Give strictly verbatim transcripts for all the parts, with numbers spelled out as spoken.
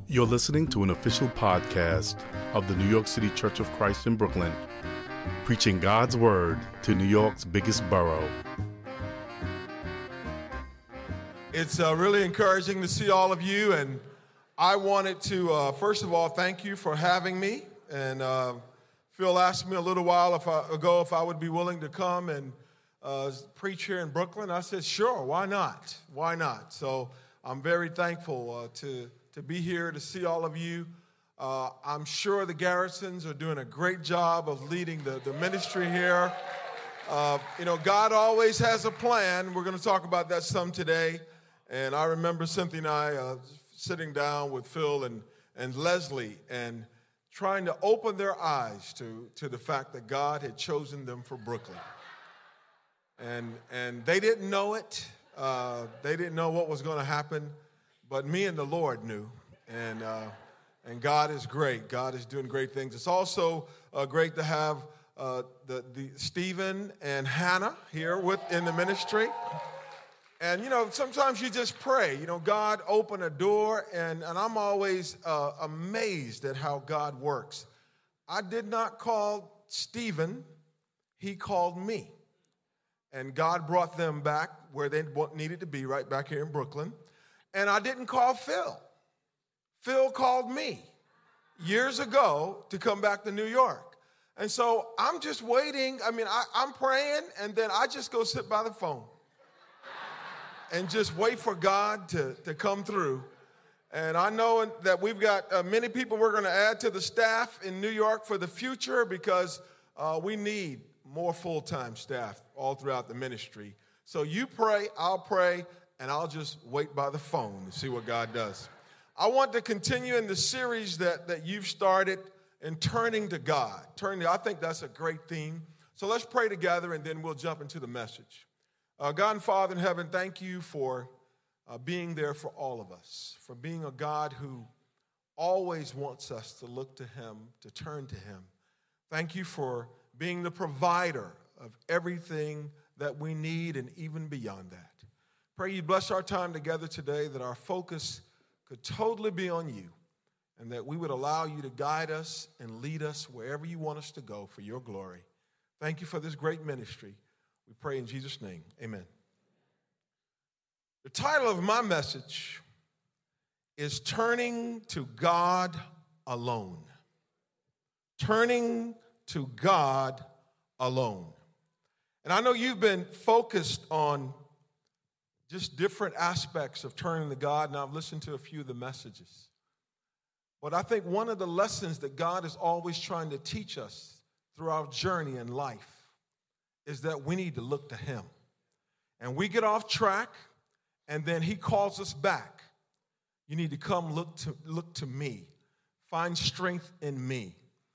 You're listening to an official podcast of the New York City Church of Christ in Brooklyn, preaching God's Word to New York's biggest borough. It's uh, really encouraging to see all of you, and I wanted to, uh, first of all, thank you for having me. And uh, Phil asked me a little while if I, ago if I would be willing to come and uh, preach here in Brooklyn. I said, sure, why not? Why not? So I'm very thankful uh, to to be here, to see all of you. Uh, I'm sure the Garrisons are doing a great job of leading the, the ministry here. Uh, you know, God always has a plan. We're going to talk about that some today. And I remember Cynthia and I uh, sitting down with Phil and, and Leslie and trying to open their eyes to, to the fact that God had chosen them for Brooklyn. And, and they didn't know it. Uh, they didn't know what was going to happen. But me and the Lord knew, and uh, and God is great. God is doing great things. It's also uh, great to have uh, the, the Stephen and Hannah here with in the ministry. And, you know, sometimes you just pray. You know, God open a door, and, and I'm always uh, amazed at how God works. I did not call Stephen. He called me. And God brought them back where they needed to be, right back here in Brooklyn. And I didn't call Phil. Phil called me years ago to come back to New York. And so I'm just waiting. I mean, I, I'm praying, and then I just go sit by the phone and just wait for God to, to come through. And I know that we've got uh, many people we're going to add to the staff in New York for the future because uh, we need more full-time staff all throughout the ministry. So you pray, I'll pray, and I'll just wait by the phone to see what God does. I want to continue in the series that, that you've started in turning to God. Turning to, I think that's a great theme. So let's pray together, and then we'll jump into the message. Uh, God and Father in heaven, thank you for uh, being there for all of us, for being a God who always wants us to look to him, to turn to him. Thank you for being the provider of everything that we need and even beyond that. Pray you bless our time together today, that our focus could totally be on you, and that we would allow you to guide us and lead us wherever you want us to go for your glory. Thank you for this great ministry. We pray in Jesus' name, amen. The title of my message is Turning to God Alone. Turning to God Alone. And I know you've been focused on just different aspects of turning to God, and I've listened to a few of the messages. But I think one of the lessons that God is always trying to teach us through our journey in life is that we need to look to him. And we get off track, and then he calls us back. You need to come look to, look to me. Find strength in me.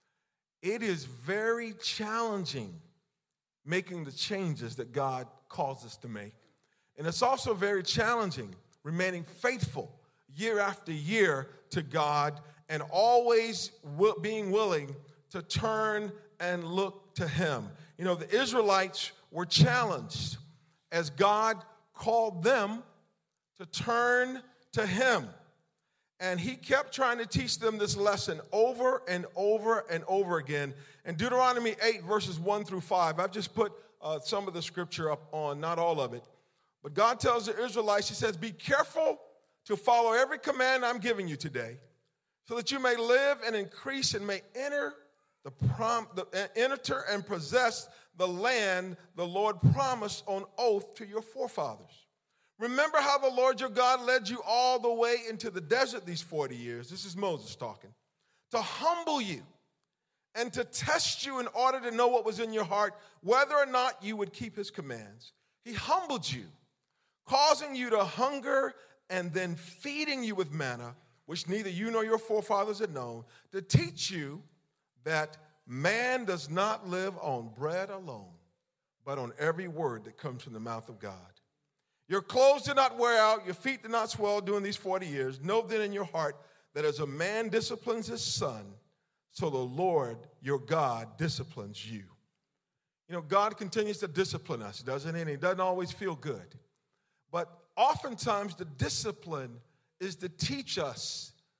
It is very challenging making the changes that God calls us to make. And it's also very challenging remaining faithful year after year to God and always w- being willing to turn and look to him. You know, the Israelites were challenged as God called them to turn to him. And he kept trying to teach them this lesson over and over and over again. In Deuteronomy eight, verses one through five, I've just put uh, some of the scripture up on, not all of it. But God tells the Israelites, he says, be careful to follow every command I'm giving you today, so that you may live and increase and may enter the prom, the, enter and possess the land the Lord promised on oath to your forefathers. Remember how the Lord your God led you all the way into the desert these forty years. This is Moses talking. To humble you and to test you in order to know what was in your heart, whether or not you would keep his commands. He humbled you, causing you to hunger and then feeding you with manna, which neither you nor your forefathers had known, to teach you that man does not live on bread alone, but on every word that comes from the mouth of God. Your clothes did not wear out, your feet did not swell during these forty years. Know then in your heart that as a man disciplines his son, so the Lord your God disciplines you. You know, God continues to discipline us, doesn't he? And he doesn't always feel good. But oftentimes the discipline is to teach us,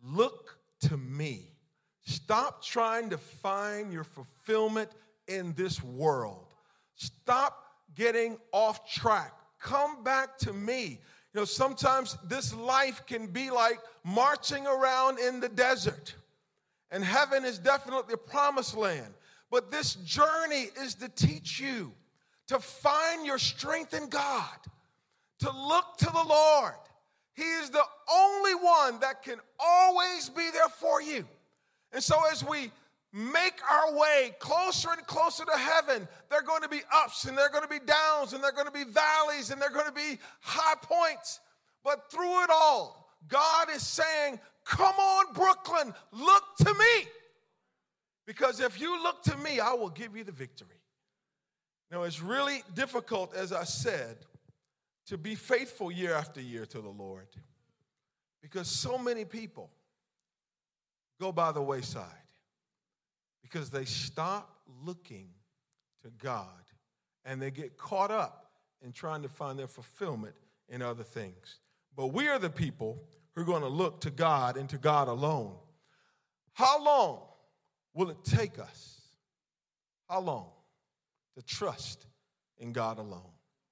look to me. Stop trying to find your fulfillment in this world. Stop getting off track. Come back to me. You know, sometimes this life can be like marching around in the desert. And heaven is definitely a promised land. But this journey is to teach you to find your strength in God, to look to the Lord. He is the only one that can always be there for you. And so as we make our way closer and closer to heaven, there are going to be ups and there are going to be downs and there are going to be valleys and there are going to be high points. But through it all, God is saying, come on, Brooklyn, look to me. Because if you look to me, I will give you the victory. Now, it's really difficult, as I said, to be faithful year after year to the Lord. Because so many people go by the wayside. Because they stop looking to God and they get caught up in trying to find their fulfillment in other things. But we are the people who are going to look to God and to God alone. How long will it take us? How long to trust in God alone?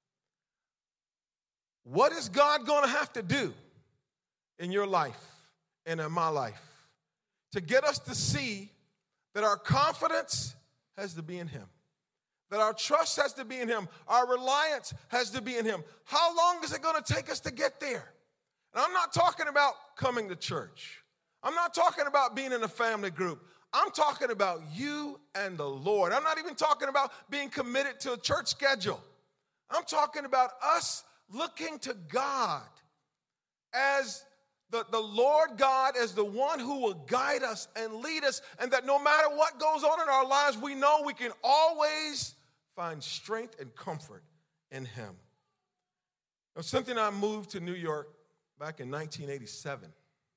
What is God going to have to do in your life and in my life to get us to see that our confidence has to be in him, that our trust has to be in him, our reliance has to be in him? How long is it going to take us to get there? And I'm not talking about coming to church. I'm not talking about being in a family group. I'm talking about you and the Lord. I'm not even talking about being committed to a church schedule. I'm talking about us looking to God as the, the Lord God, as the one who will guide us and lead us, and that no matter what goes on in our lives, we know we can always find strength and comfort in him. Now, something I moved to New York back in nineteen eighty-seven,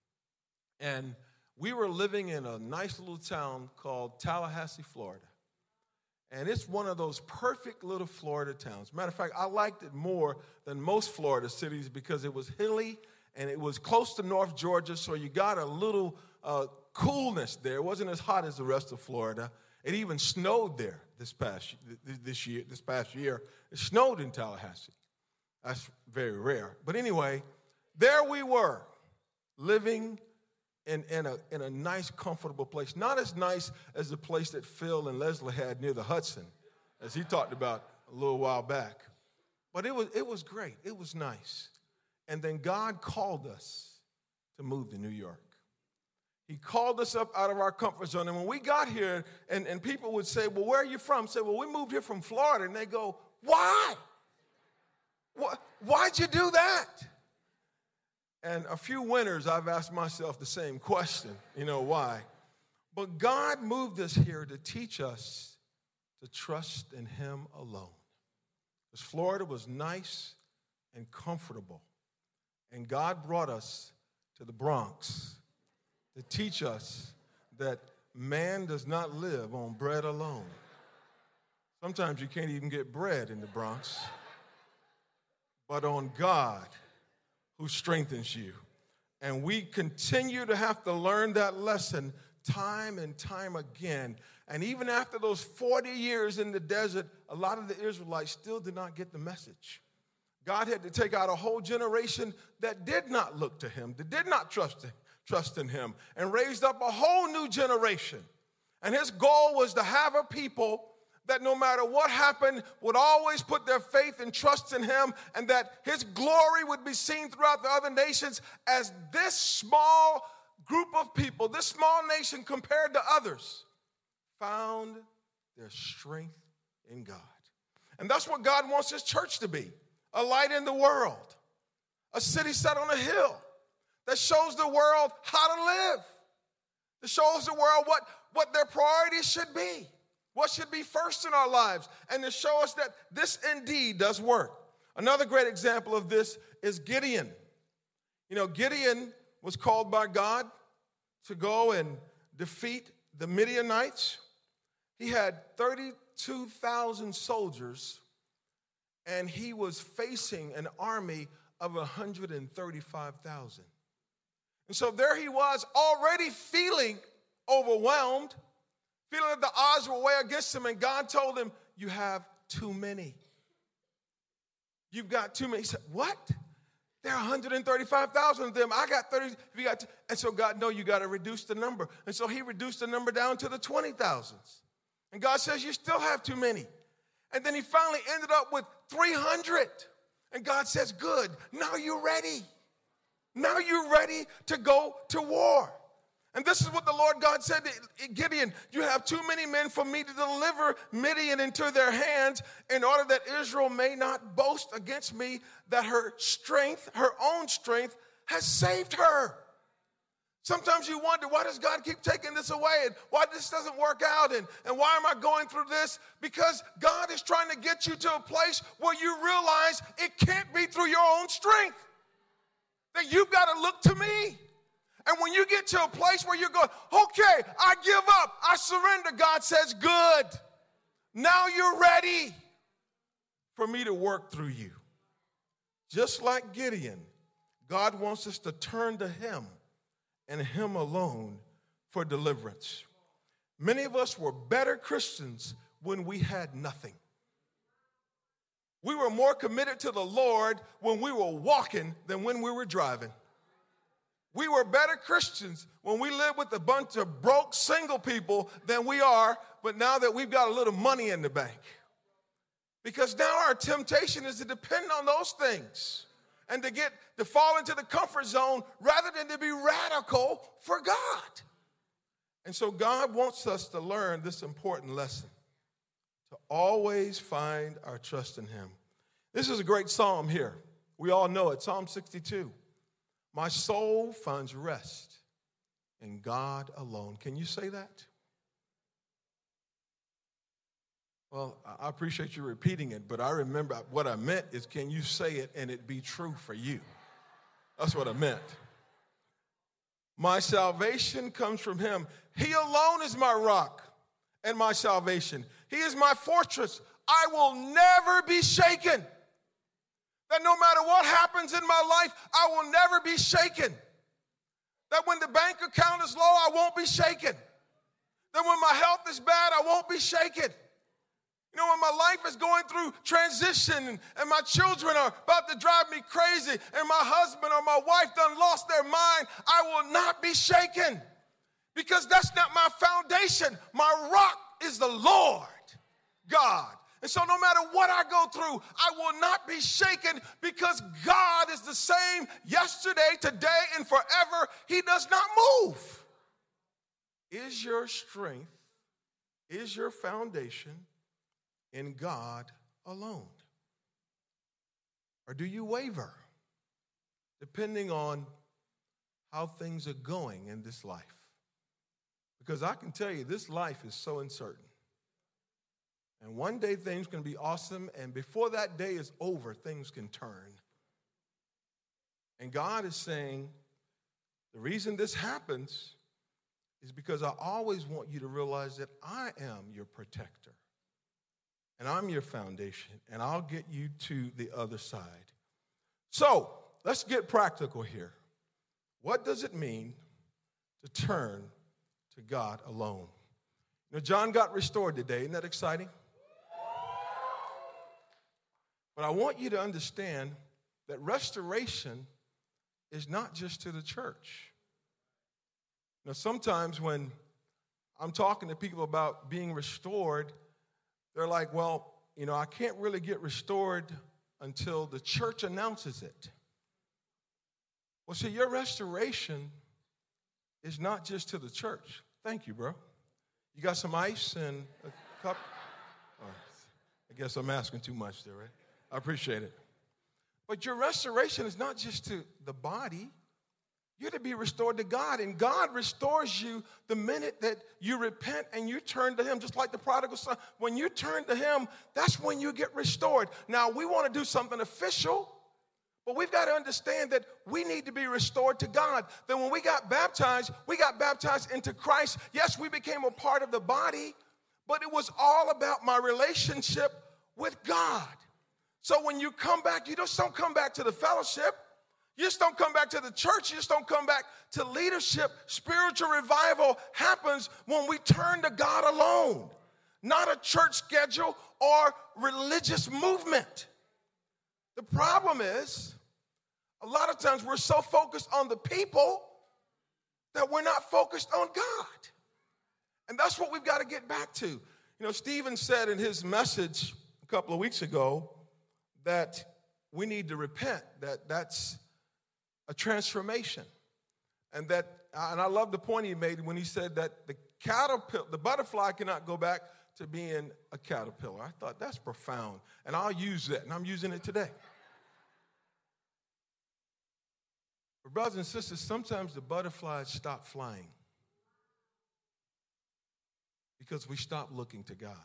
and we were living in a nice little town called Tallahassee, Florida. And it's one of those perfect little Florida towns. Matter of fact, I liked it more than most Florida cities because it was hilly and it was close to North Georgia, so you got a little uh, coolness there. It wasn't as hot as the rest of Florida. It even snowed there this past this year. This past year, it snowed in Tallahassee. That's very rare. But anyway, there we were, living In, in, a, in a nice, comfortable place. Not as nice as the place that Phil and Leslie had near the Hudson, as he talked about a little while back. But it was, it was great. It was nice. And then God called us to move to New York. He called us up out of our comfort zone. And when we got here, and, and people would say, well, where are you from? Say, well, we moved here from Florida. And they go, why? Why why'd you do that? And a few winters, I've asked myself the same question, you know, why? But God moved us here to teach us to trust in him alone. Because Florida was nice and comfortable. And God brought us to the Bronx to teach us that man does not live on bread alone. Sometimes you can't even get bread in the Bronx, but on God, who strengthens you. And we continue to have to learn that lesson time and time again. And even after those forty years in the desert, a lot of the Israelites still did not get the message. God had to take out a whole generation that did not look to him, that did not trust him, trust in him, and raised up a whole new generation. And his goal was to have a people that no matter what happened would always put their faith and trust in him, and that his glory would be seen throughout the other nations as this small group of people, this small nation compared to others, found their strength in God. And that's what God wants his church to be, a light in the world, a city set on a hill that shows the world how to live, that shows the world what, what their priorities should be. What should be first in our lives, and to show us that this indeed does work. Another great example of this is Gideon. You know, Gideon was called by God to go and defeat the Midianites. He had thirty-two thousand soldiers, and he was facing an army of one hundred thirty-five thousand. And so there he was, already feeling overwhelmed, feeling that the odds were way against him, and God told him, you have too many. You've got too many. He said, what? There are one hundred thirty-five thousand of them. I got thirty. You got, and so God, no, you got to reduce the number. And so he reduced the number down to the twenty thousands. And God says, you still have too many. And then he finally ended up with three hundred. And God says, good, now you're ready. Now you're ready to go to war. And this is what the Lord God said to Gideon, you have too many men for me to deliver Midian into their hands in order that Israel may not boast against me that her strength, her own strength, has saved her. Sometimes you wonder, why does God keep taking this away? And why this doesn't work out? And, and why am I going through this? Because God is trying to get you to a place where you realize it can't be through your own strength. That you've got to look to me. And when you get to a place where you're going, okay, I give up, I surrender, God says, good. Now you're ready for me to work through you. Just like Gideon, God wants us to turn to him and him alone for deliverance. Many of us were better Christians when we had nothing. We were more committed to the Lord when we were walking than when we were driving. We were better Christians when we lived with a bunch of broke single people than we are, but now that we've got a little money in the bank. Because now our temptation is to depend on those things and to get to fall into the comfort zone rather than to be radical for God. And so God wants us to learn this important lesson, to always find our trust in him. This is a great psalm here. We all know it, Psalm sixty-two. My soul finds rest in God alone. Can you say that? Well, I appreciate you repeating it, but I remember what I meant is, can you say it and it be true for you? That's what I meant. My salvation comes from him. He alone is my rock and my salvation. He is my fortress. I will never be shaken. That no matter what happens in my life, I will never be shaken. That when the bank account is low, I won't be shaken. That when my health is bad, I won't be shaken. You know, when my life is going through transition and, and my children are about to drive me crazy and my husband or my wife done lost their mind, I will not be shaken because that's not my foundation. My rock is the Lord God. And so no matter what I go through, I will not be shaken because God is the same yesterday, today, and forever. He does not move. Is your strength, is your foundation in God alone? Or do you waver depending on how things are going in this life? Because I can tell you, this life is so uncertain. And one day things can be awesome, and before that day is over, things can turn. And God is saying, the reason this happens is because I always want you to realize that I am your protector. And I'm your foundation, and I'll get you to the other side. So, let's get practical here. What does it mean to turn to God alone? You know, John got restored today. Isn't that exciting? But I want you to understand that restoration is not just to the church. Now, sometimes when I'm talking to people about being restored, they're like, well, you know, I can't really get restored until the church announces it. Well, see, your restoration is not just to the church. Thank you, bro. You got some ice and a cup? Oh, I guess I'm asking too much there, right? I appreciate it. But your restoration is not just to the body. You're to be restored to God, and God restores you the minute that you repent and you turn to him, just like the prodigal son. When you turn to him, that's when you get restored. Now, we want to do something official, but we've got to understand that we need to be restored to God. That when we got baptized, we got baptized into Christ. Yes, we became a part of the body, but it was all about my relationship with God. So when you come back, you just don't come back to the fellowship. You just don't come back to the church. You just don't come back to leadership. Spiritual revival happens when we turn to God alone, not a church schedule or religious movement. The problem is, a lot of times we're so focused on the people that we're not focused on God. And that's what we've got to get back to. You know, Stephen said in his message a couple of weeks ago that we need to repent, that that's a transformation. And that, and I love the point he made when he said that the caterpillar, the butterfly cannot go back to being a caterpillar. I thought that's profound. And I'll use that, and I'm using it today. But brothers and sisters, sometimes the butterflies stop flying because we stop looking to God.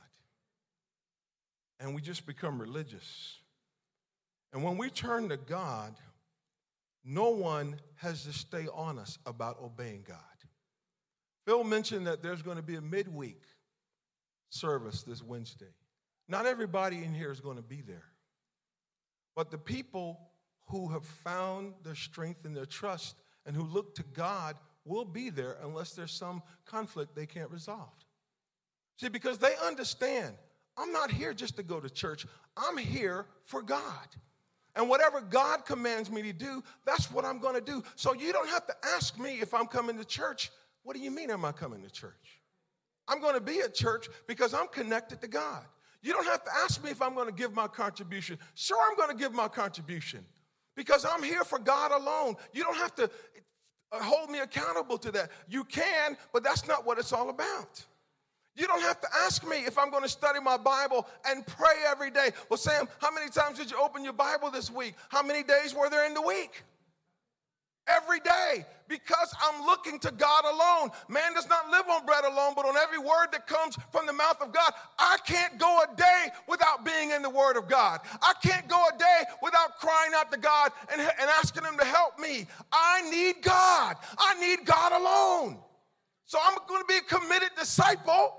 And we just become religious. And when we turn to God, no one has to stay on us about obeying God. Phil mentioned that there's going to be a midweek service this Wednesday. Not everybody in here is going to be there. But the people who have found their strength and their trust and who look to God will be there unless there's some conflict they can't resolve. See, because they understand, I'm not here just to go to church. I'm here for God. And whatever God commands me to do, that's what I'm going to do. So you don't have to ask me if I'm coming to church. What do you mean am I coming to church? I'm going to be at church because I'm connected to God. You don't have to ask me if I'm going to give my contribution. Sure, I'm going to give my contribution because I'm here for God alone. You don't have to hold me accountable to that. You can, but that's not what it's all about. You don't have to ask me if I'm going to study my Bible and pray every day. Well, Sam, how many times did you open your Bible this week? How many days were there in the week? Every day, because I'm looking to God alone. Man does not live on bread alone, but on every word that comes from the mouth of God. I can't go a day without being in the Word of God. I can't go a day without crying out to God and, and asking Him to help me. I need God. I need God alone. So I'm going to be a committed disciple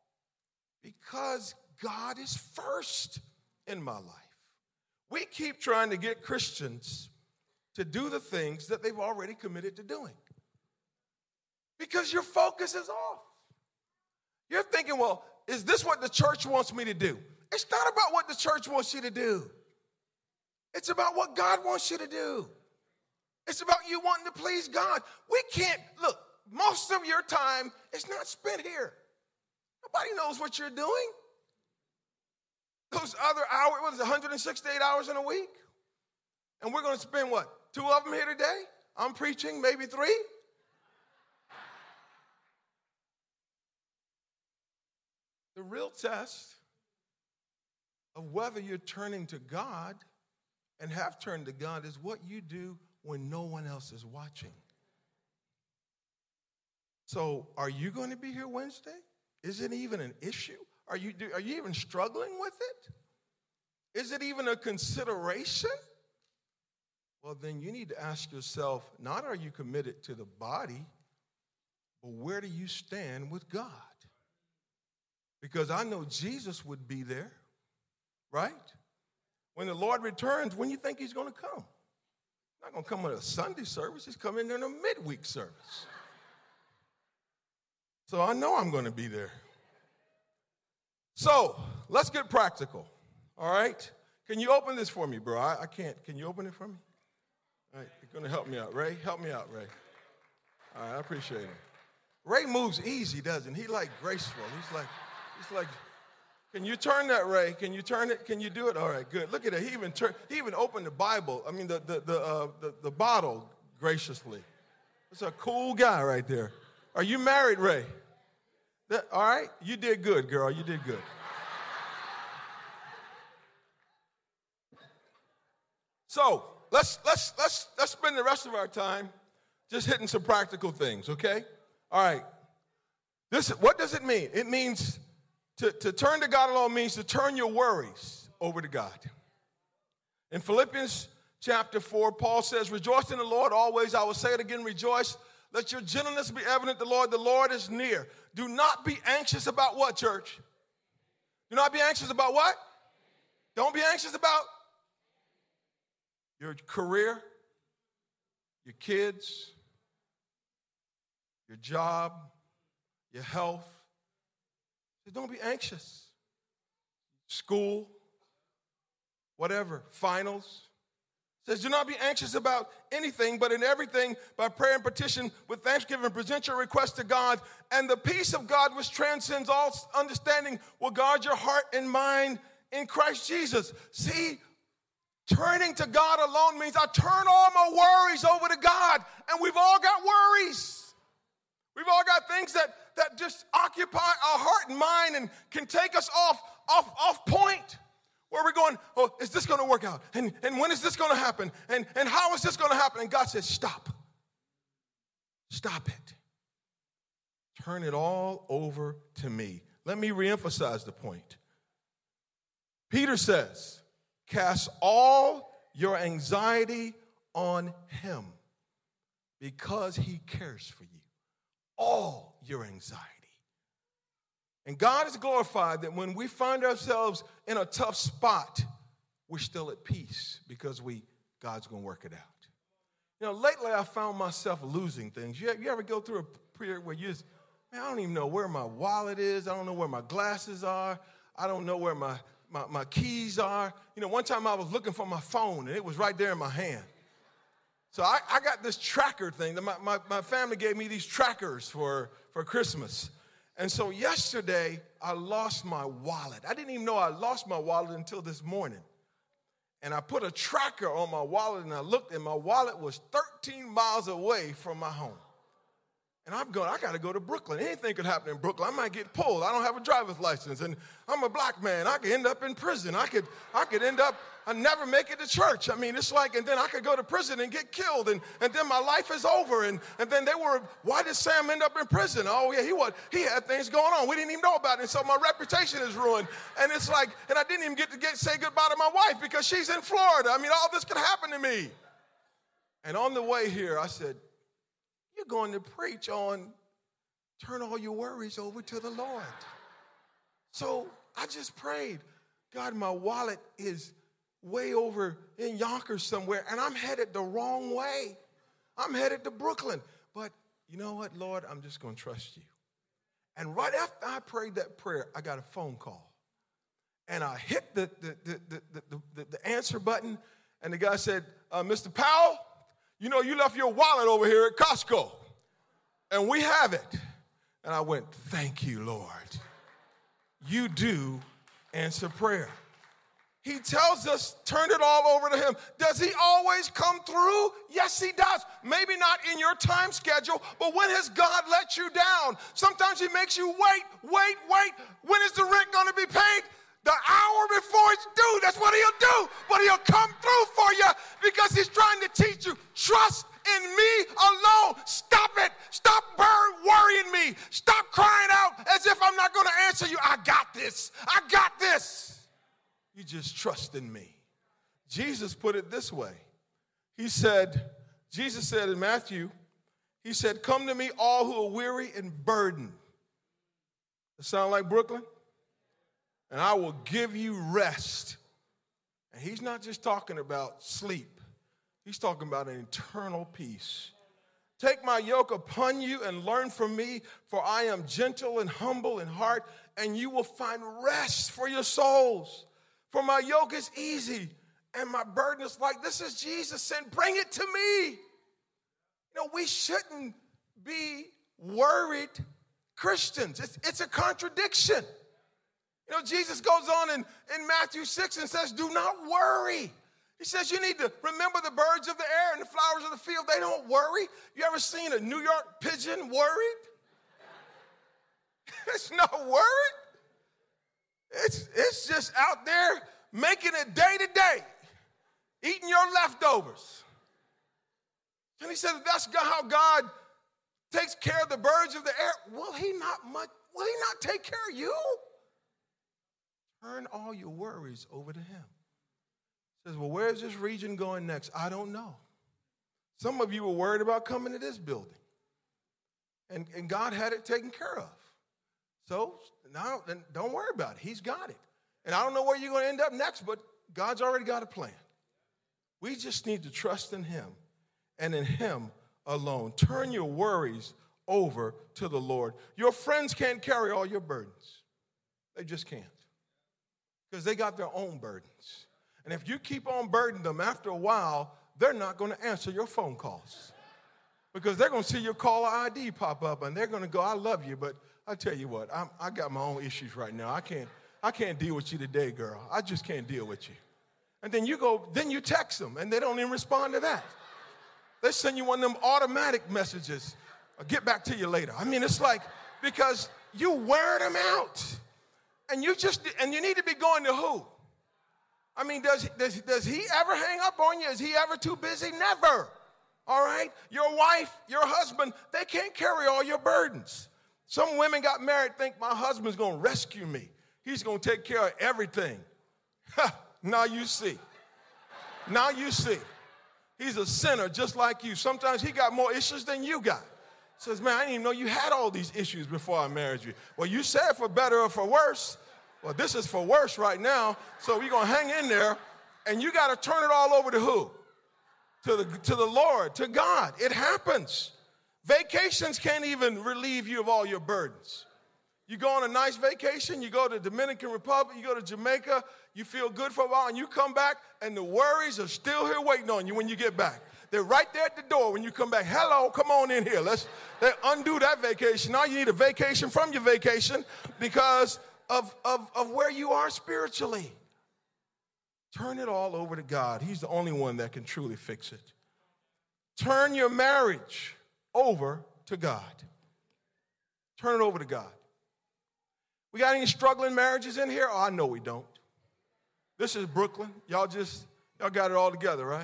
because God is first in my life. We keep trying to get Christians to do the things that they've already committed to doing because your focus is off. You're thinking, well, is this what the church wants me to do? It's not about what the church wants you to do. It's about what God wants you to do. It's about you wanting to please God. We can't, look, most of your time is not spent here. Nobody knows what you're doing. Those other hours, what is it, one hundred sixty-eight hours in a week? And we're going to spend what? Two of them here today? I'm preaching, maybe three? The real test of whether you're turning to God and have turned to God is what you do when no one else is watching. So are you going to be here Wednesday? Is it even an issue? Are you, are you even struggling with it? Is it even a consideration? Well, then you need to ask yourself, not are you committed to the body, but where do you stand with God? Because I know Jesus would be there, right? When the Lord returns, when you think he's going to come? He's not going to come at a Sunday service. He's coming in a midweek service. So I know I'm going to be there. So let's get practical, all right? Can you open this for me, bro? I, I can't. Can you open it for me? All right, you're going to help me out. Ray, help me out, Ray. All right, I appreciate it. Ray moves easy, doesn't he? He like graceful. He's like, he's like, can you turn that, Ray? Can you turn it? Can you do it? All right, good. Look at that. He even turned, he even opened the Bible, I mean the the the, uh, the the bottle graciously. That's a cool guy right there. Are you married, Ray? That, all right? You did good, girl. You did good. So let's let's let's let's spend the rest of our time just hitting some practical things, okay? All right. This what does it mean? It means to, to turn to God alone means to turn your worries over to God. In Philippians chapter four, Paul says, "Rejoice in the Lord always. I will say it again, rejoice. Let your gentleness be evident to the Lord. The Lord is near." Do not be anxious about what, church? Do not be anxious about what? Don't be anxious about your career. your kids, your job, your health. So don't be anxious. School, whatever, finals. It says, do not be anxious about anything, but in everything, by prayer and petition, with thanksgiving, present your request to God, and the peace of God, which transcends all understanding, will guard your heart and mind in Christ Jesus. See, turning to God alone means I turn all my worries over to God, and we've all got worries. We've all got things that, that just occupy our heart and mind and can take us off, off, off point. Where we're going, oh, is this going to work out? And, and when is this going to happen? And, and how is this going to happen? And God says, stop. Stop it. Turn it all over to me. Let me reemphasize the point. Peter says, cast all your anxiety on him because he cares for you. All your anxiety. And God is glorified that when we find ourselves in a tough spot, we're still at peace because we God's going to work it out. You know, lately I found myself losing things. You, you ever go through a period where you just, man, I don't even know where my wallet is. I don't know where my glasses are. I don't know where my, my, my keys are. You know, one time I was looking for my phone, and it was right there in my hand. So I, I got this tracker thing. My, my, my family gave me these trackers for, for Christmas. And so yesterday, I lost my wallet. I didn't even know I lost my wallet until this morning. And I put a tracker on my wallet, and I looked, and my wallet was thirteen miles away from my home. And I'm going, I got to go to Brooklyn. Anything could happen in Brooklyn. I might get pulled. I don't have a driver's license, and I'm a black man. I could end up in prison. I could, I could end up, I never make it to church. I mean, it's like, and then I could go to prison and get killed, and, and then my life is over. And, and then they were, why did Sam end up in prison? Oh, yeah, he was, he had things going on. We didn't even know about it, and so my reputation is ruined. And it's like, and I didn't even get to get say goodbye to my wife because she's in Florida. I mean, all this could happen to me. And on the way here, I said, you're going to preach on turn all your worries over to the Lord. So I just prayed, God, my wallet is way over in Yonkers somewhere, and I'm headed the wrong way. I'm headed to Brooklyn. But you know what, Lord, I'm just going to trust you. And right after I prayed that prayer, I got a phone call. And I hit the, the, the, the, the, the, the answer button, and the guy said, uh, Mister Powell, you know, you left your wallet over here at Costco, and we have it. And I went, thank you, Lord. You do answer prayer. He tells us, turn it all over to him. Does he always come through? Yes, he does. Maybe not in your time schedule, but when has God let you down? Sometimes he makes you wait, wait, wait. When is the rent going to be paid? The hour before it's due, that's what he'll do. But he'll come through for you because he's trying to teach you, trust in me alone. Stop it. Stop worrying me. Stop crying out as if I'm not going to answer you. I got this. I got this. You just trust in me. Jesus put it this way. He said, Jesus said in Matthew, he said, come to me all who are weary and burdened. That sound like Brooklyn? And I will give you rest. And he's not just talking about sleep. He's talking about an eternal peace. Take my yoke upon you and learn from me, for I am gentle and humble in heart, and you will find rest for your souls. For my yoke is easy, and my burden is light. This is Jesus saying, bring it to me. You know, we shouldn't be worried Christians. It's, it's a contradiction. You know, Jesus goes on in, in Matthew six and says, do not worry. He says you need to remember the birds of the air and the flowers of the field. They don't worry. You ever seen a New York pigeon worried? It's not worried. It's, it's just out there making it day to day, eating your leftovers. And he said, that's how God takes care of the birds of the air. Will he not much, will he not take care of you? Turn all your worries over to him. He says, well, where's this region going next? I don't know. Some of you were worried about coming to this building. And, and God had it taken care of. So now don't worry about it. He's got it. And I don't know where you're going to end up next, but God's already got a plan. We just need to trust in him and in him alone. Turn your worries over to the Lord. Your friends can't carry all your burdens. They just can't, because they got their own burdens. And if you keep on burdening them, after a while, they're not going to answer your phone calls, because they're going to see your caller I D pop up, and they're going to go, I love you, but I tell you what, I'm, I got my own issues right now. I can't, I can't deal with you today, girl. I just can't deal with you. And then you go, then you text them, and they don't even respond to that. They send you one of them automatic messages. I'll get back to you later. I mean, it's like, because you wear them out. And you just, and you need to be going to who? I mean, does, does, does he ever hang up on you? Is he ever too busy? Never. All right? Your wife, your husband, they can't carry all your burdens. Some women got married, think my husband's going to rescue me. He's going to take care of everything. Now you see. Now you see. He's a sinner just like you. Sometimes he got more issues than you got. Says, man, I didn't even know you had all these issues before I married you. Well, you said for better or for worse. Well, this is for worse right now, so we're going to hang in there, and you got to turn it all over to who? To the, to the Lord, to God. It happens. Vacations can't even relieve you of all your burdens. You go on a nice vacation, you go to the Dominican Republic, you go to Jamaica, you feel good for a while, and you come back, and the worries are still here waiting on you when you get back. They're right there at the door when you come back. Hello, come on in here. Let's they undo that vacation. Now you need a vacation from your vacation because of, of, of where you are spiritually. Turn it all over to God. He's the only one that can truly fix it. Turn your marriage over to God. Turn it over to God. We got any struggling marriages in here? Oh, I know we don't. This is Brooklyn. Y'all just, y'all got it all together, right?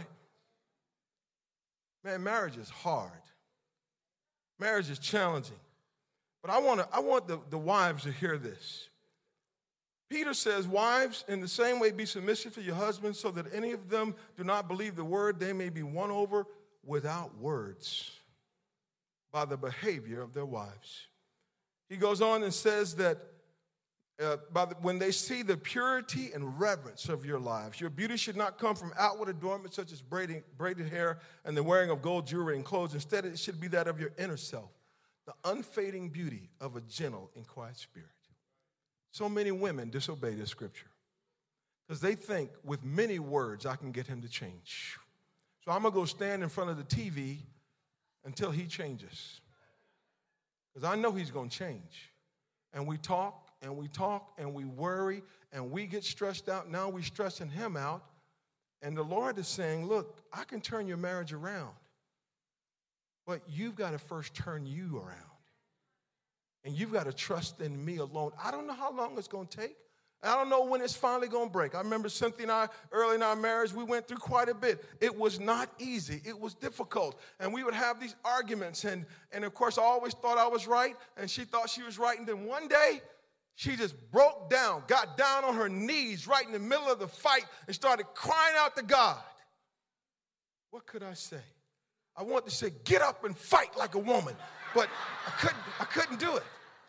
Man, marriage is hard. Marriage is challenging. But I want to, I want the, the wives to hear this. Peter says, wives, in the same way be submissive to your husbands, so that any of them do not believe the word, they may be won over without words by the behavior of their wives. He goes on and says that Uh, by the, when they see the purity and reverence of your lives, your beauty should not come from outward adornment such as braiding, braided hair and the wearing of gold jewelry and clothes. Instead, it should be that of your inner self, the unfading beauty of a gentle and quiet spirit. So many women disobey this scripture because they think with many words I can get him to change. So I'm going to go stand in front of the T V until he changes, because I know he's going to change. And we talk. And we talk and we worry and we get stressed out. Now we're stressing him out. And the Lord is saying, look, I can turn your marriage around, but you've got to first turn you around. And you've got to trust in me alone. I don't know how long it's going to take. I don't know when it's finally going to break. I remember Cynthia and I, early in our marriage, we went through quite a bit. It was not easy. It was difficult. And we would have these arguments. And, and of course, I always thought I was right, and she thought she was right. And then one day, she just broke down, got down on her knees right in the middle of the fight and started crying out to God. What could I say? I wanted to say, get up and fight like a woman, but I couldn't, I couldn't do it.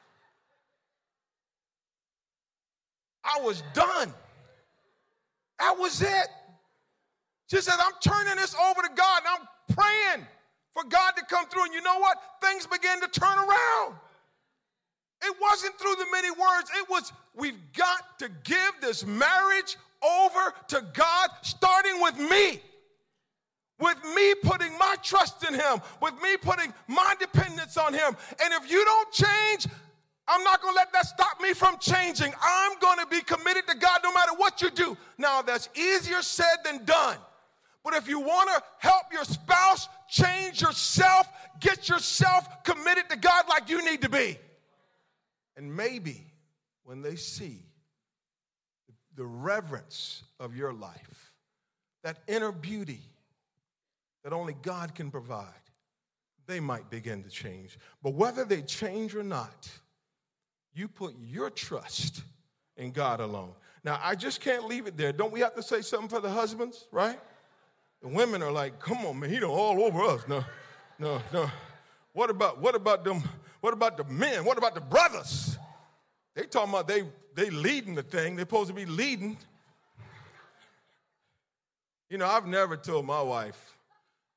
I was done. That was it. She said, I'm turning this over to God, and I'm praying for God to come through. And you know what? Things began to turn around. It wasn't through the many words. It was, we've got to give this marriage over to God, starting with me. With me putting my trust in him. With me putting my dependence on him. And if you don't change, I'm not going to let that stop me from changing. I'm going to be committed to God no matter what you do. Now, that's easier said than done. But if you want to help your spouse change yourself, get yourself committed to God like you need to be. And maybe when they see the reverence of your life, that inner beauty that only God can provide, they might begin to change. But whether they change or not, you put your trust in God alone. Now, I just can't leave it there. Don't we have to say something for the husbands, right? The women are like, come on, man, he done all over us. No, no, no. What about, what about them? What about the men? What about the brothers? They talking about they, they leading the thing. They're supposed to be leading. You know, I've never told my wife,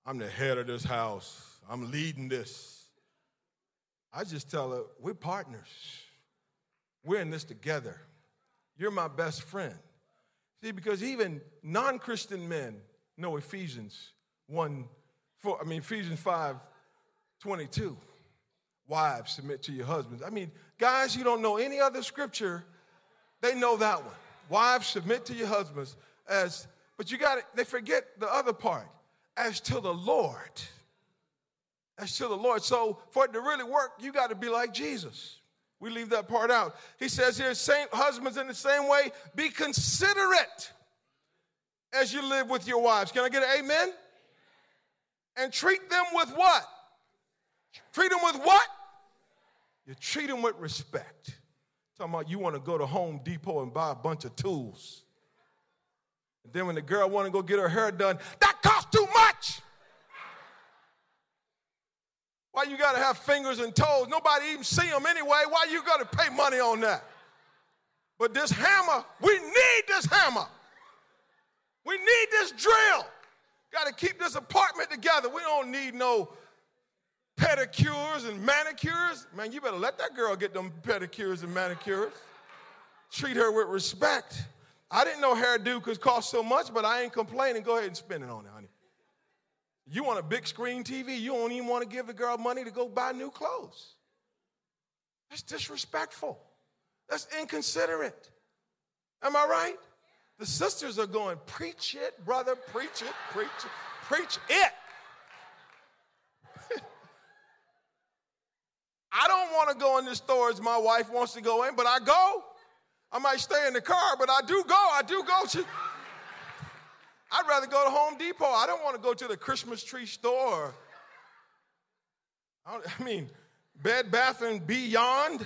I'm the head of this house. I'm leading this. I just tell her, we're partners. We're in this together. You're my best friend. See, because even non-Christian men know Ephesians one, four, I mean, Ephesians five twenty-two. Wives, submit to your husbands. I mean, guys, you don't know any other scripture. They know that one. Wives, submit to your husbands as, but you got it, they forget the other part. As to the Lord. As to the Lord. So for it to really work, you got to be like Jesus. We leave that part out. He says here, same husbands in the same way, be considerate as you live with your wives. Can I get an amen? And treat them with what? Treat them with what? You treat them with respect. Talking about you want to go to Home Depot and buy a bunch of tools. And then when the girl want to go get her hair done, that costs too much. Why you got to have fingers and toes? Nobody even see them anyway. Why you got to pay money on that? But this hammer, we need this hammer. We need this drill. Got to keep this apartment together. We don't need no pedicures and manicures. Man, you better let that girl get them pedicures and manicures. Treat her with respect. I didn't know hairdo could cost so much, but I ain't complaining. Go ahead and spend it on it, honey. You want a big screen T V, you don't even want to give the girl money to go buy new clothes. That's disrespectful. That's inconsiderate. Am I right? The sisters are going, preach it, brother, preach it, preach it, preach it. I don't want to go in the stores my wife wants to go in, but I go. I might stay in the car, but I do go. I do go to. I'd rather go to Home Depot. I don't want to go to the Christmas tree store. I, I mean, Bed Bath and Beyond.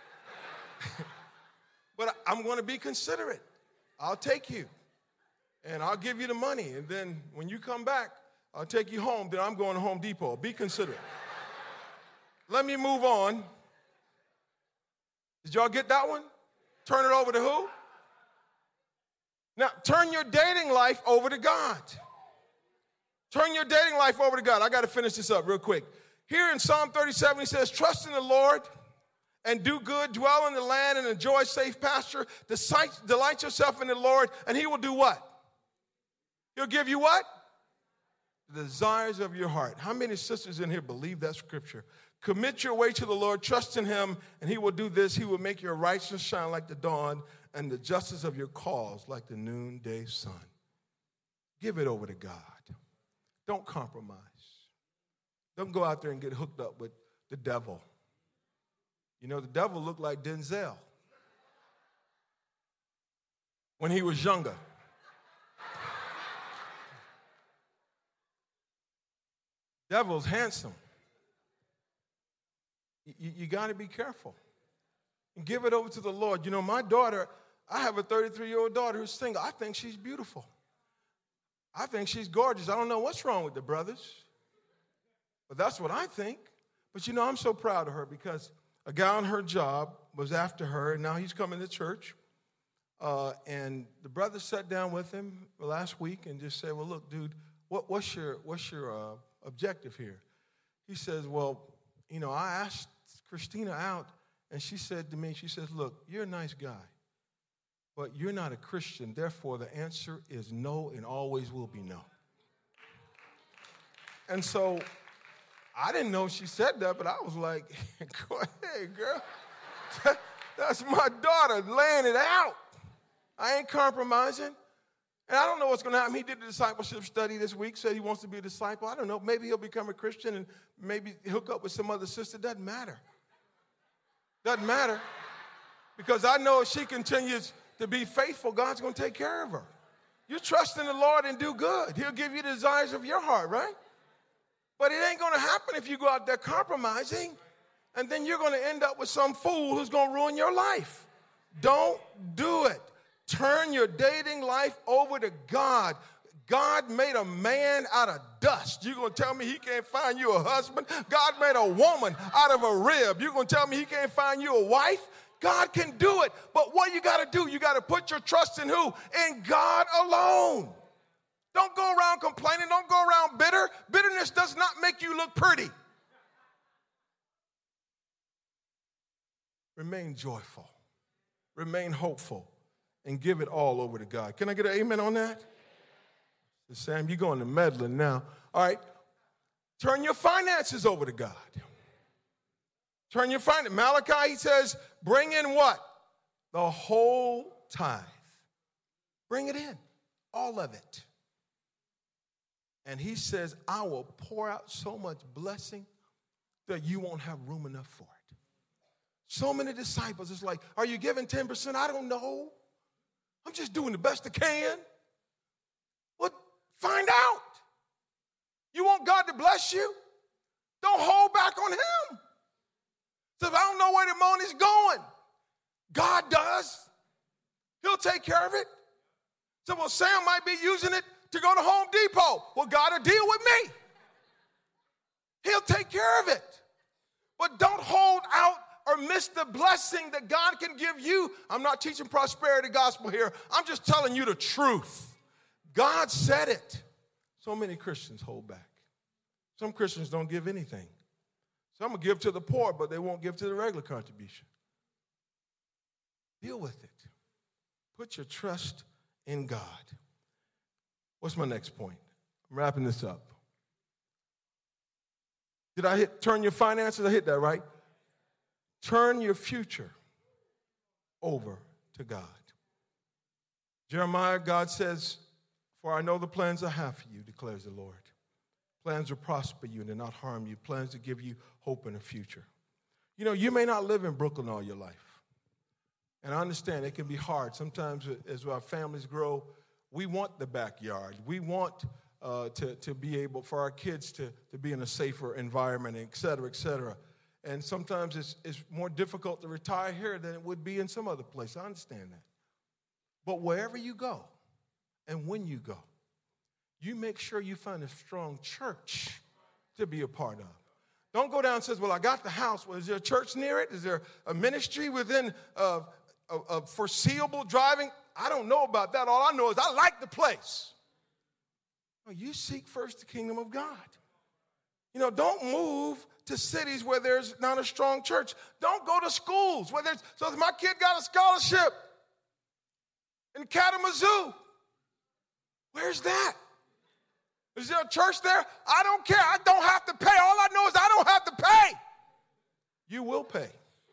But I'm going to be considerate. I'll take you, and I'll give you the money. And then when you come back, I'll take you home. Then I'm going to Home Depot. Be considerate. Let me move on. Did y'all get that one? Turn it over to who? Now, turn your dating life over to God. Turn your dating life over to God. I got to finish this up real quick. Here in Psalm thirty-seven, he says, trust in the Lord and do good, dwell in the land and enjoy safe pasture. Delight yourself in the Lord, and he will do what? He'll give you what? The desires of your heart. How many sisters in here believe that scripture? Commit your way to the Lord, trust in him, and he will do this. He will make your righteousness shine like the dawn and the justice of your cause like the noonday sun. Give it over to God. Don't compromise. Don't go out there and get hooked up with the devil. You know, the devil looked like Denzel when he was younger. Devil's handsome. You, you got to be careful. And give it over to the Lord. You know, my daughter, I have a thirty-three-year-old daughter who's single. I think she's beautiful. I think she's gorgeous. I don't know what's wrong with the brothers. But that's what I think. But, you know, I'm so proud of her because a guy on her job was after her, and now he's coming to church. Uh, and the brother sat down with him last week and just said, well, look, dude, what, what's your, what's your uh, objective here? He says, well, you know, I asked Christina out, and she said to me, she says, look, you're a nice guy, but you're not a Christian. Therefore, the answer is no and always will be no. And so I didn't know she said that, but I was like, go ahead, girl. That's my daughter laying it out. I ain't compromising. And I don't know what's going to happen. He did the discipleship study this week, said he wants to be a disciple. I don't know. Maybe he'll become a Christian and maybe hook up with some other sister. Doesn't matter. Doesn't matter. Because I know if she continues to be faithful, God's going to take care of her. You trust in the Lord and do good. He'll give you the desires of your heart, right? But it ain't going to happen if you go out there compromising, and then you're going to end up with some fool who's going to ruin your life. Don't do it. Turn your dating life over to God. God made a man out of dust. You're going to tell me he can't find you a husband? God made a woman out of a rib. You're going to tell me he can't find you a wife? God can do it. But what you got to do, you got to put your trust in who? In God alone. Don't go around complaining. Don't go around bitter. Bitterness make you look pretty. Remain joyful. Remain hopeful. And give it all over to God. Can I get an amen on that? Sam, you're going to meddling now. All right. Turn your finances over to God. Turn your finances. Malachi, he says, bring in what? The whole tithe. Bring it in. All of it. And he says, I will pour out so much blessing that you won't have room enough for it. So many disciples, it's like, are you giving ten percent? I don't know. I'm just doing the best I can. Well, find out. You want God to bless you? Don't hold back on him. So if I don't know where the money's going, God does. He'll take care of it. So, well, Sam might be using it to go to Home Depot. Well, God will deal with me. He'll take care of it. But don't hold out or miss the blessing that God can give you. I'm not teaching prosperity gospel here. I'm just telling you the truth. God said it. So many Christians hold back. Some Christians don't give anything. Some will give to the poor, but they won't give to the regular contribution. Deal with it. Put your trust in God. What's my next point? I'm wrapping this up. Did I hit turn your finances? I hit that, right? Turn your future over to God. Jeremiah, God says, for I know the plans I have for you, declares the Lord. Plans to prosper you and to not harm you. Plans to give you hope in the future. You know, you may not live in Brooklyn all your life. And I understand it can be hard. Sometimes as our families grow, we want the backyard. We want uh, to, to be able, for our kids to, to be in a safer environment, et cetera, et cetera. And sometimes it's, it's more difficult to retire here than it would be in some other place. I understand that. But wherever you go and when you go, you make sure you find a strong church to be a part of. Don't go down and say, well, I got the house. Well, is there a church near it? Is there a ministry within uh, a, a foreseeable driving? I don't know about that. All I know is I like the place. Well, you seek first the kingdom of God. You know, don't move to cities where there's not a strong church. Don't go to schools where there's, so if my kid got a scholarship in Kalamazoo, where's that? Is there a church there? I don't care. I don't have to pay. All I know is I don't have to pay. You will pay.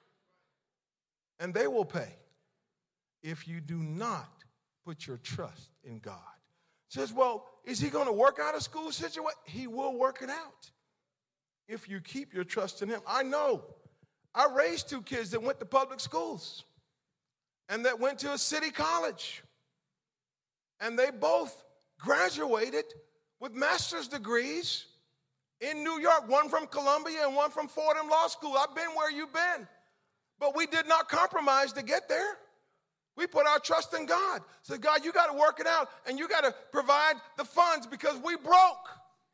And they will pay if you do not put your trust in God. Says, well, is he going to work out a school situation? He will work it out if you keep your trust in him. I know. I raised two kids that went to public schools and that went to a city college. And they both graduated with master's degrees in New York, one from Columbia and one from Fordham Law School. I've been where you've been. But we did not compromise to get there. We put our trust in God. So God, you got to work it out, and you got to provide the funds because we broke.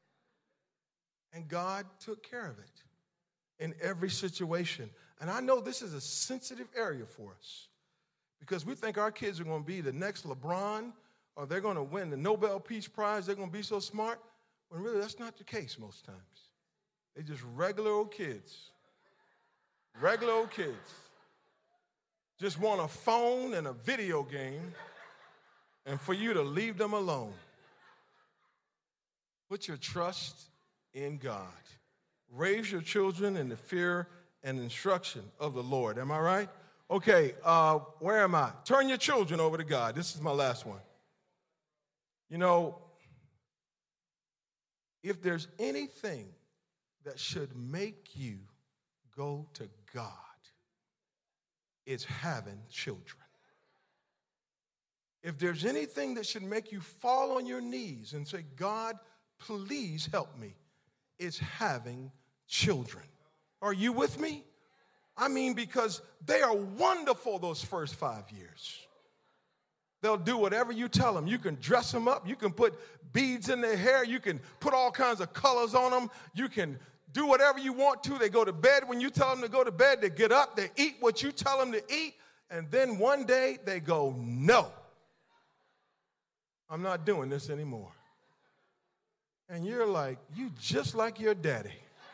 And God took care of it in every situation. And I know this is a sensitive area for us because we think our kids are going to be the next LeBron, or they're going to win the Nobel Peace Prize, they're going to be so smart, when really that's not the case most times. They're just regular old kids. Regular old kids. Just want a phone and a video game, and for you to leave them alone. Put your trust in God. Raise your children in the fear and instruction of the Lord. Am I right? Okay, uh, where am I? Turn your children over to God. This is my last one. You know, if there's anything that should make you go to God, it's having children. If there's anything that should make you fall on your knees and say, God, please help me, it's having children. Are you with me? I mean, because they are wonderful those first five years. They'll do whatever you tell them. You can dress them up. You can put beads in their hair. You can put all kinds of colors on them. You can do whatever you want to. They go to bed when you tell them to go to bed. They get up. They eat what you tell them to eat. And then one day they go, no, I'm not doing this anymore. And you're like, you just like your daddy.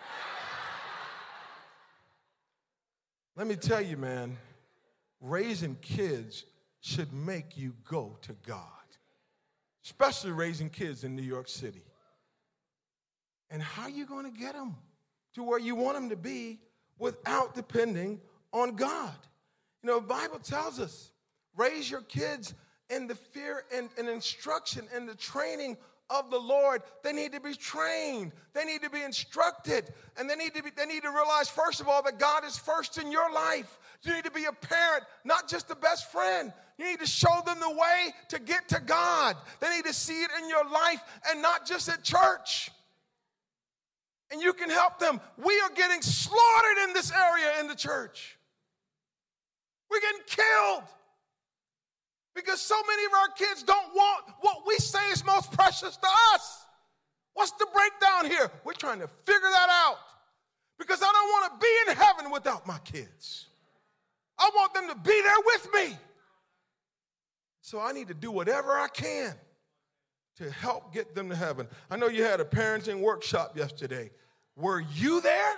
Let me tell you, man, raising kids should make you go to God, especially raising kids in New York City. And how are you going to get them to where you want them to be without depending on God? You know, the Bible tells us, raise your kids in the fear and, and instruction and the training of the Lord. They need to be trained. They need to be instructed. And they need to be, they need to realize, first of all, that God is first in your life. You need to be a parent, not just the best friend. You need to show them the way to get to God. They need to see it in your life and not just at church. And you can help them. We are getting slaughtered in this area in the church. We're getting killed because so many of our kids don't want what we say is most precious to us. What's the breakdown here? We're trying to figure that out because I don't want to be in heaven without my kids. I want them to be there with me. So I need to do whatever I can to help get them to heaven. I know you had a parenting workshop yesterday. Were you there?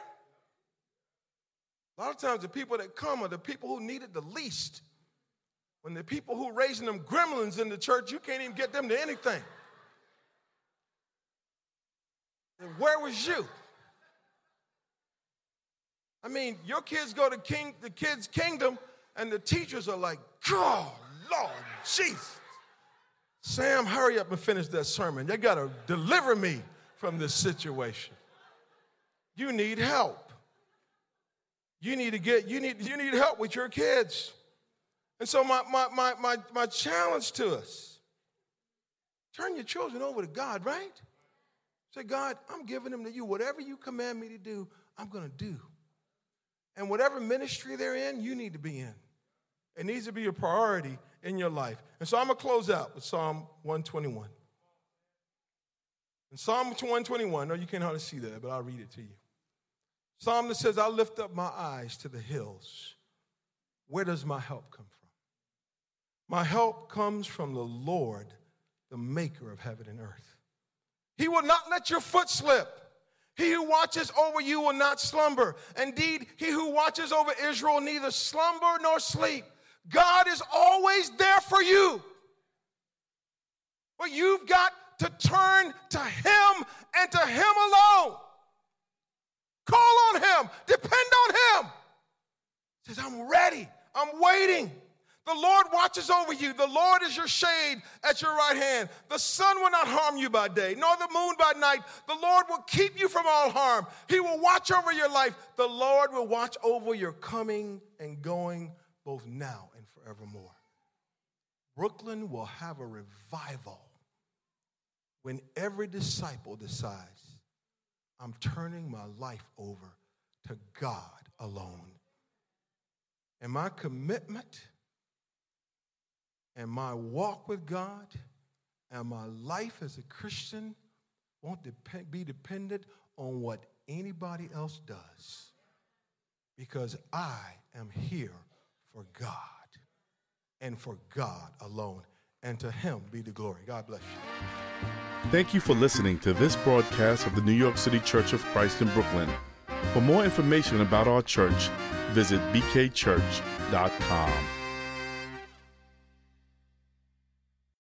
A lot of times the people that come are the people who need it the least. When the people who are raising them gremlins in the church, you can't even get them to anything. And where was you? I mean, your kids go to king, the kids' kingdom, and the teachers are like, God, Lord, Jesus. Sam, hurry up and finish that sermon. You got to deliver me from this situation. You need help. You need to get, you need, you need help with your kids. And so my, my, my, my, my challenge to us, turn your children over to God, right? Say, God, I'm giving them to you. Whatever you command me to do, I'm going to do. And whatever ministry they're in, you need to be in. It needs to be a priority in your life. And so I'm going to close out with Psalm one twenty-one. In Psalm one twenty-one, no, you can't hardly see that, but I'll read it to you. Psalm that says, I lift up my eyes to the hills. Where does my help come from? My help comes from the Lord, the maker of heaven and earth. He will not let your foot slip. He who watches over you will not slumber. Indeed, he who watches over Israel neither slumber nor sleep. God is always there for you. But you've got to turn to him and to him alone. Call on him. Depend on him. He says, I'm ready. I'm waiting. The Lord watches over you. The Lord is your shade at your right hand. The sun will not harm you by day, nor the moon by night. The Lord will keep you from all harm. He will watch over your life. The Lord will watch over your coming and going both now and forevermore. Brooklyn will have a revival when every disciple decides, I'm turning my life over to God alone. And my commitment and my walk with God and my life as a Christian won't dep- be dependent on what anybody else does, because I am here for God and for God alone, and to him be the glory. God bless you. Thank you for listening to this broadcast of the New York City Church of Christ in Brooklyn. For more information about our church, visit b k church dot com.